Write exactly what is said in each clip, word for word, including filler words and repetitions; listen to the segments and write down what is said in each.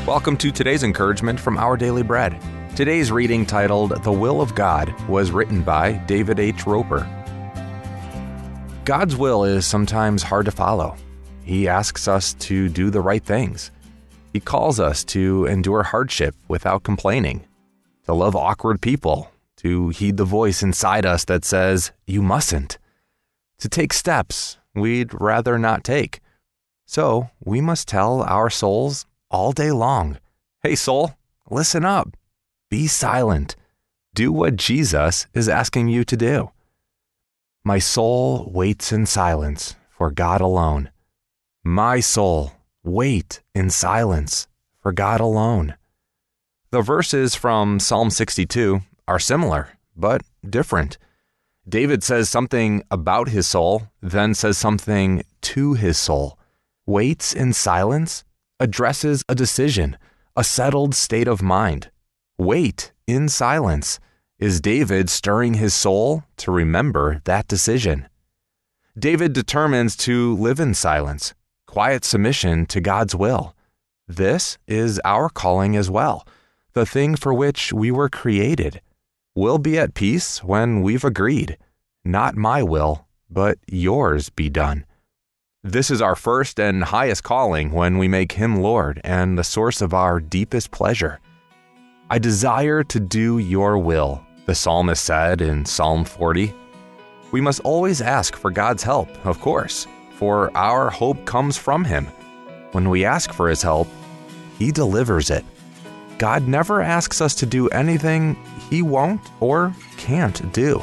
Welcome to today's encouragement from Our Daily Bread. Today's reading, titled The Will of God, was written by David H. Roper. God's will is sometimes hard to follow. He asks us to do the right things. He calls us to endure hardship without complaining, to love awkward people, to heed the voice inside us that says, "You mustn't," to take steps we'd rather not take. So we must tell our souls all day long, "Hey soul, listen up. Be silent. Do what Jesus is asking you to do." My soul waits in silence for God alone. My soul, wait in silence for God alone. The verses from Psalm sixty-two are similar, but different. David says something about his soul, then says something to his soul. Waits in silence addresses a decision, a settled state of mind. Wait in silence is David stirring his soul to remember that decision. David determines to live in silence, quiet submission to God's will. This is our calling as well, the thing for which we were created. We'll be at peace when we've agreed, not my will, but yours be done. This is our first and highest calling when we make Him Lord and the source of our deepest pleasure. I desire to do your will, the psalmist said in Psalm forty. We must always ask for God's help, of course, for our hope comes from Him. When we ask for His help, He delivers it. God never asks us to do anything He won't or can't do.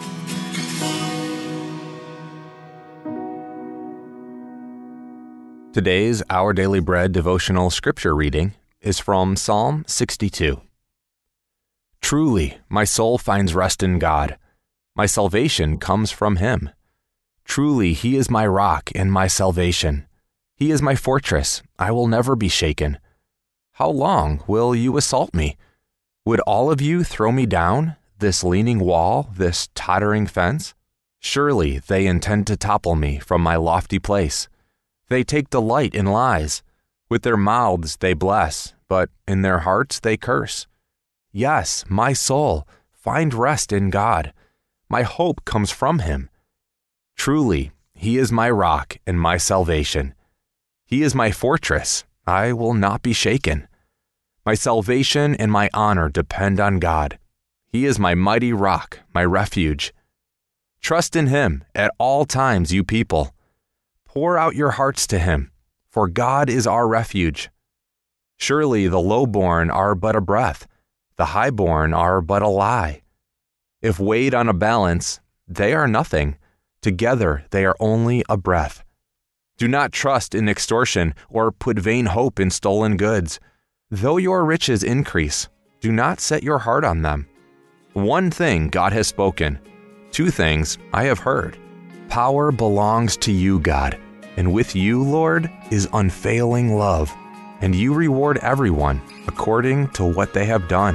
Today's Our Daily Bread devotional scripture reading is from Psalm sixty-two. Truly, my soul finds rest in God. My salvation comes from Him. Truly, He is my rock and my salvation. He is my fortress. I will never be shaken. How long will you assault me? Would all of you throw me down, this leaning wall, this tottering fence? Surely they intend to topple me from my lofty place. They take delight in lies. With their mouths they bless, but in their hearts they curse. Yes, my soul, find rest in God. My hope comes from Him. Truly, He is my rock and my salvation. He is my fortress. I will not be shaken. My salvation and my honor depend on God. He is my mighty rock, my refuge. Trust in Him at all times, you people. Pour out your hearts to Him, for God is our refuge. Surely the lowborn are but a breath, the highborn are but a lie. If weighed on a balance, they are nothing. Together they are only a breath. Do not trust in extortion or put vain hope in stolen goods. Though your riches increase, do not set your heart on them. One thing God has spoken, two things I have heard. Power belongs to you, God, and with you, Lord, is unfailing love, and you reward everyone according to what they have done.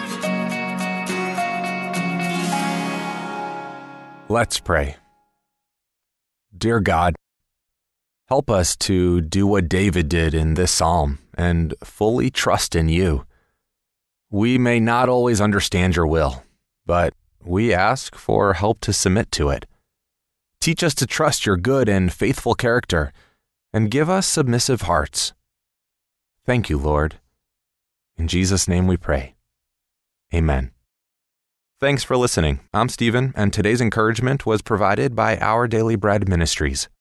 Let's pray. Dear God, help us to do what David did in this psalm and fully trust in you. We may not always understand your will, but we ask for help to submit to it. Teach us to trust your good and faithful character, and give us submissive hearts. Thank you, Lord. In Jesus' name we pray. Amen. Thanks for listening. I'm Stephen, and today's encouragement was provided by Our Daily Bread Ministries.